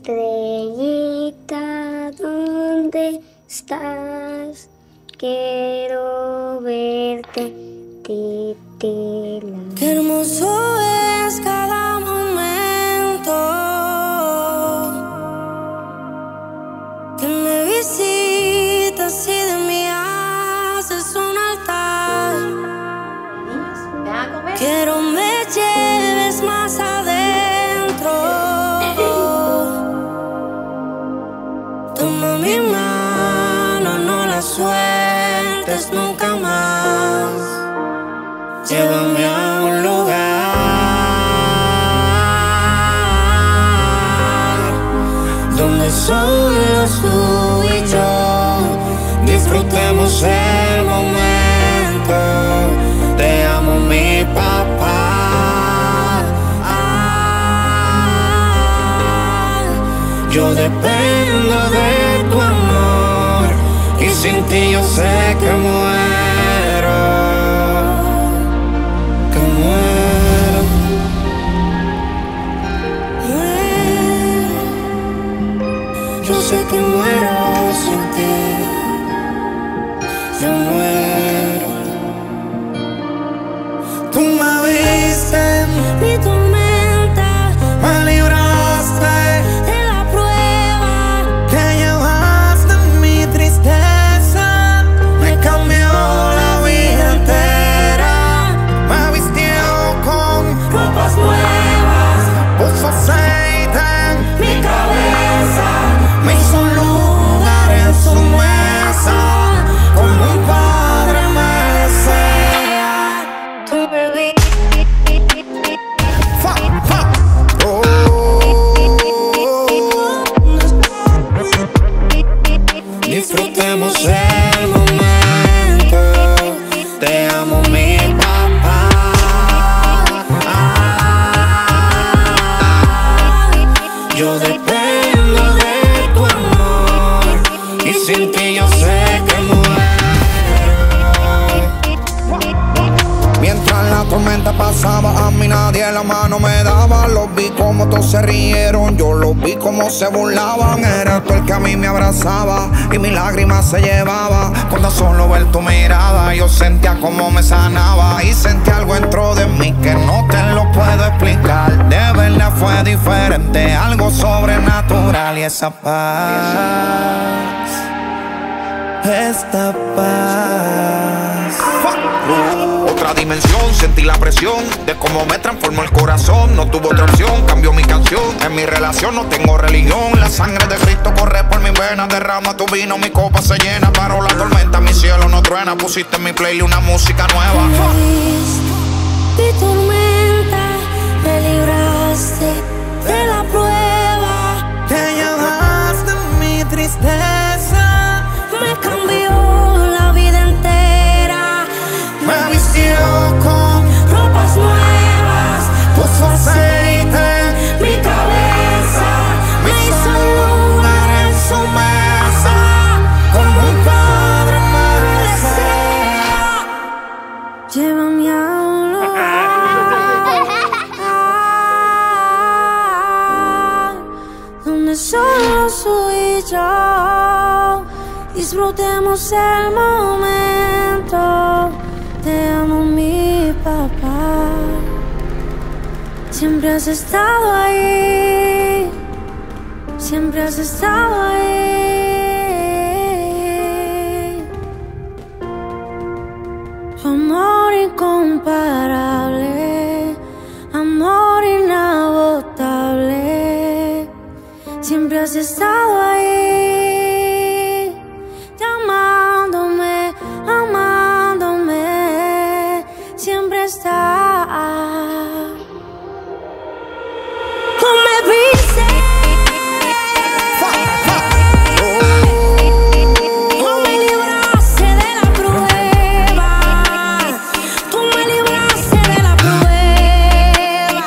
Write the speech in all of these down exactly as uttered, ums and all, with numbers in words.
Estrellita, ¿dónde estás? Quiero verte titilar. Qué hermoso es cada momento que me visitas y de mí haces un altar. Quiero me lleves más adentro. Toma mi mano, no la sueltes nunca más. Llévame a un lugar donde solo tú y yo disfrutemos el momento. Te amo, mi papá. Yo dependo de tu amor y sin ti yo sé que muero, que muero, muero. Yo sé que muero sin ti, yo muero. Tú me viste, mi tormenta, me libraste de la prueba que llevaste mi tristeza. Me cambió la vida entera, me vistió con ropas nuevas, puso aceite en mi cabeza, me hizo un lugar en su mesa, como un padre me desea. Tú me viste. Disfrutemos el momento. Te amo, mi papá. Yo dependo de tu amor y sin ti yo sé que muero. Mientras la tormenta pasaba, a mí nadie la mano me daba. Los vi como todos se rieron, yo los vi como se burlaban. Era tú el que a mí me abrazaba y mis lágrimas se llevaba. Cuando solo ver tu mirada, yo sentía como me sanaba. Y sentí algo dentro de mí que no te lo puedo explicar. De verdad fue diferente, algo sobrenatural. Y esa paz, esta paz. Otra dimensión, sentí la presión de cómo me transformó el corazón. No tuvo otra opción, cambió mi canción. En mi relación no tengo religión. La sangre de Cristo corre por mis venas. Derrama tu vino, mi copa se llena. Paró la tormenta, mi cielo no truena. Pusiste en mi playlist una música nueva. Mi tormenta, me libraste de la prueba. Te llevaste mi tristeza, Me cambió la vida entera. me vistió con Ropas nuevas, puso aceite en mi cabeza, me hizo un lugar en su mesa, como un padre me desea. llévame a un lugar donde solo soy yo. Disfrutemos el momento. Te amo, mi papá. Siempre has estado ahí, siempre has estado ahí. Tu amor incomparable, amor inagotable. Siempre has estado ahí, llamándome, amándome. Siempre estás. Tú me viste. Tú me libraste de la prueba. Tú me libraste de la prueba.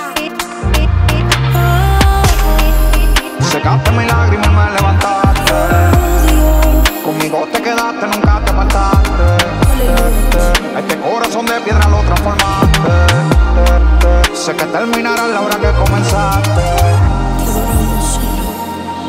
Oh. Secaste mi lágrima y me levantaste. Conmigo te quedaste, nunca te apartaste. Este corazón de piedra lo transformaste. Sé que terminará la hora que comenzaste.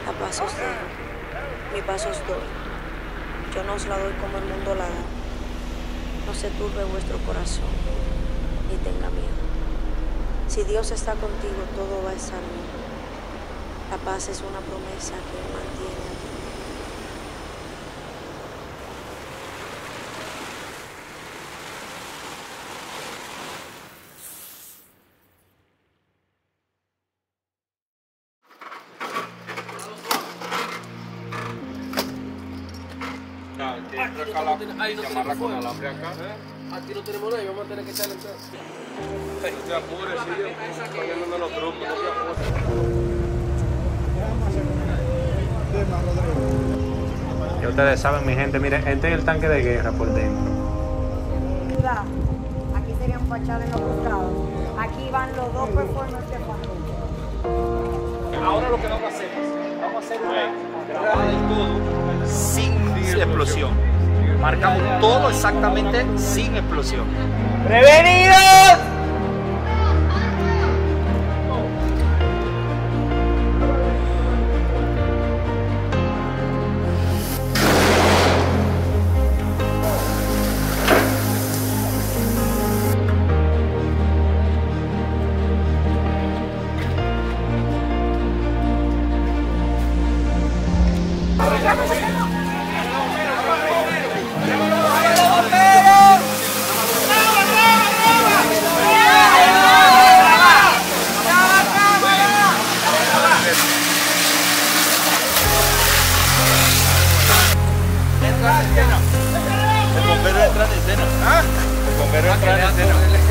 La paz os dejo, mi paz os doy. Yo no os la doy como el mundo la da. No se turbe vuestro corazón, ni tenga miedo. Si Dios está contigo, todo va a estar bien. La paz es una promesa que Él mantiene a ti. Ahí no tenemos con alambre acá. Aquí no tenemos nada y vamos a tener que echarle en todo. No te apures, sigue poniéndome los trucos, no te apures. Ya ustedes saben, mi gente, miren, este es el tanque de guerra por dentro. Aquí serían fachadas en los costados. Aquí van los dos performers de familia. Ahora lo que vamos a hacer es, vamos a hacer una grabada y todo sin explosión. Marcamos todo exactamente sin explosión. ¡Prevenidos! El bombero entra en escena. ¿Ah? El bombero entra en escena.